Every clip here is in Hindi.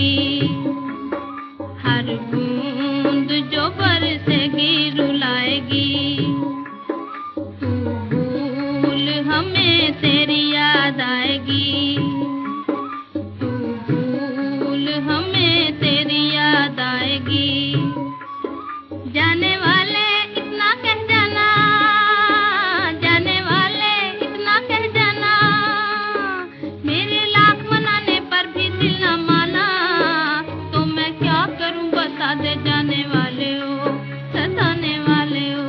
हर बूंद जो बरसेगी रुलाएगी। तू भूल हमें तेरी याद आएगी। तू भूल हमें तेरी याद आएगी। जाने वाले इतना कह जाना, जाने वाले इतना कह जाना, मेरे लाख मनाने पर भी दिल न माना। तो मैं क्या करूं बता दे जाने वाले हो, सताने वाले हो।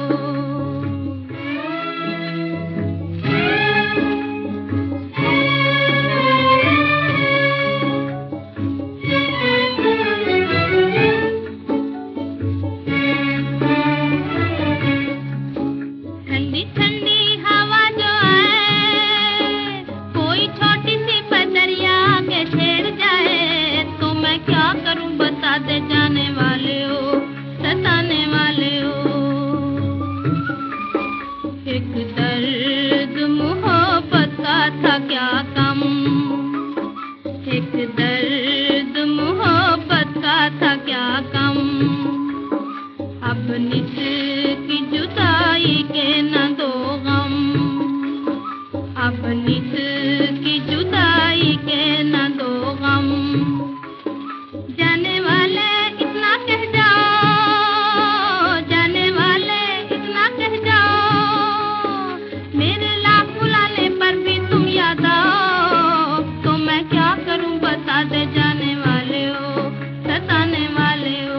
ठंडी ठंडी हवा जो आए, कोई छोटी सी बदरिया के छेड़ जाए। तो मैं क्या करूं बता दे जाने वाले हो, सताने वाले हो। एक दर्द मोहब्बत का था क्या कम, एक दर्द मोहब्बत का था क्या कम। अब नित की जुदाई के न दो गम, अब नित की जुदाई के न दो गम। जाने वाले इतना कह जाओ, जाने वाले इतना कह जाओ, मेरे लाख बुलाने पर भी तुम याद आओ। तो मैं क्या करूं बता दे जाने वाले हो, सताने वाले हो।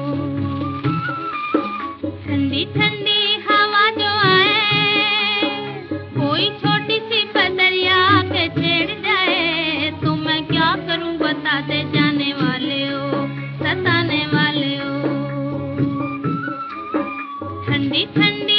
ठंडी ठंडी हवा जो आए, कोई छोटी सी बदरिया के छेड़ जाए। तो मैं क्या करूं बता दे जाने वाले हो, सताने वाले हो। ठंडी ठंडी